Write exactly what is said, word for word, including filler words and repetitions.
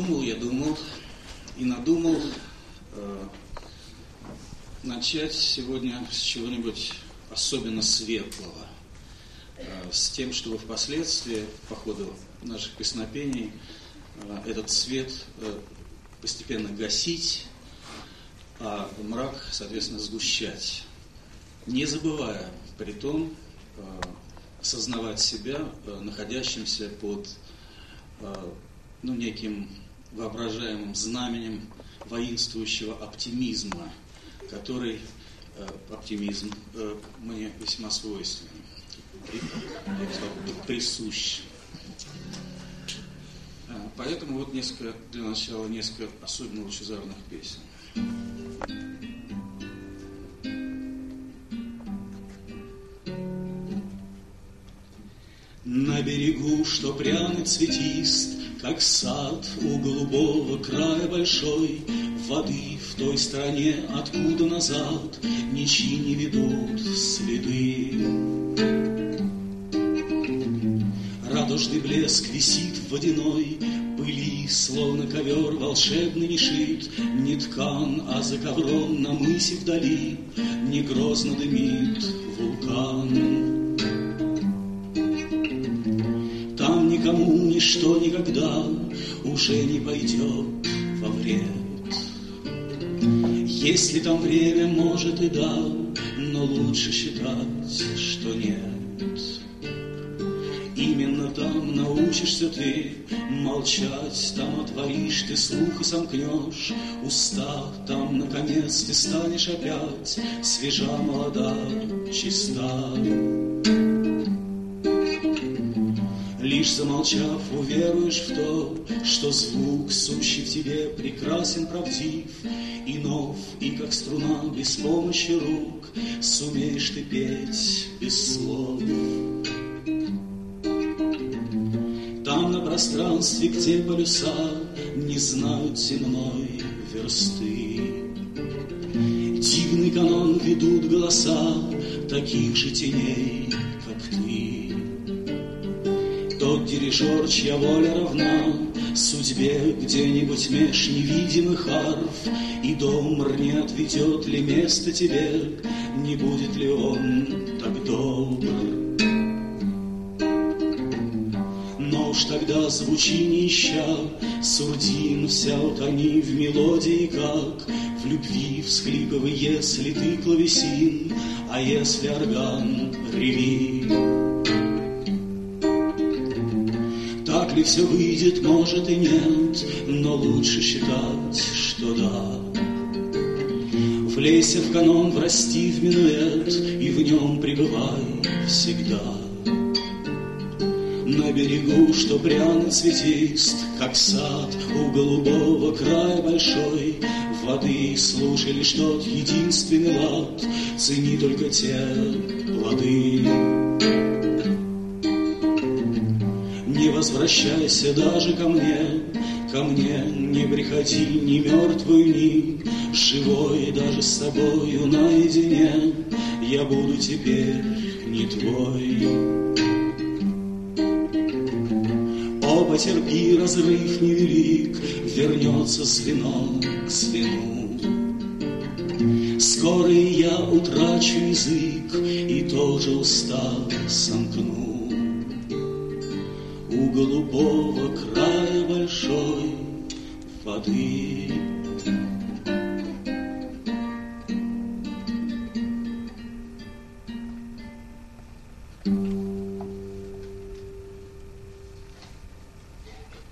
Думал я, думал и надумал э, начать сегодня с чего-нибудь особенно светлого, э, с тем, чтобы впоследствии, по ходу наших песнопений, э, этот свет э, постепенно гасить, а мрак, соответственно, сгущать, не забывая при том э, осознавать себя э, находящимся под э, ну, неким воображаемым знаменем воинствующего оптимизма, который э, оптимизм э, мне весьма свойственен, при, присущ. Э, поэтому вот несколько, для начала несколько особенно лучезарных песен. На берегу, что пряный цветист, как сад у голубого края большой, воды в той стороне, откуда назад ничьи не ведут следы. Радужный блеск висит в водяной пыли, словно ковер волшебный не шит, не ткан, а за ковром на мысе вдали не грозно дымит вулкан. Там никому ничто никогда уже не пойдет во вред. Если там время, может и да, но лучше считать, что нет. Именно там научишься ты молчать, там отворишь ты слух и сомкнешь уста, там, наконец, ты станешь опять свежа, молода, чиста. Лишь замолчав, уверуешь в то, что звук, сущий в тебе, прекрасен, правдив, и нов, и как струна, без помощи рук, сумеешь ты петь без слов. Там на пространстве, где полюса не знают земной версты, дивный канон ведут голоса таких же теней, как ты. Тот дирижер, чья воля равна судьбе где-нибудь меж невидимых арф, и домр не отведет ли место тебе, не будет ли он так добр? Но уж тогда звучи не ища сурдин, вся утони в мелодии, как в любви всхлипывай, если ты клавесин, а если орган, реви. Так ли все выйдет, может и нет, но лучше считать, что да. Влейся в канон, врасти в минуэт, и в нем пребывай всегда. На берегу, что пряный цветист, как сад у голубого края большой, воды слушай лишь тот единственный лад, цени только те плоды. Не возвращайся даже ко мне, ко мне не приходи ни мертвую, ни живой, даже с тобою наедине я буду теперь не твой. О, потерпи, разрыв невелик, вернется звено к звену. Скоро и я утрачу язык и тоже устав сомкну. У голубого края большой воды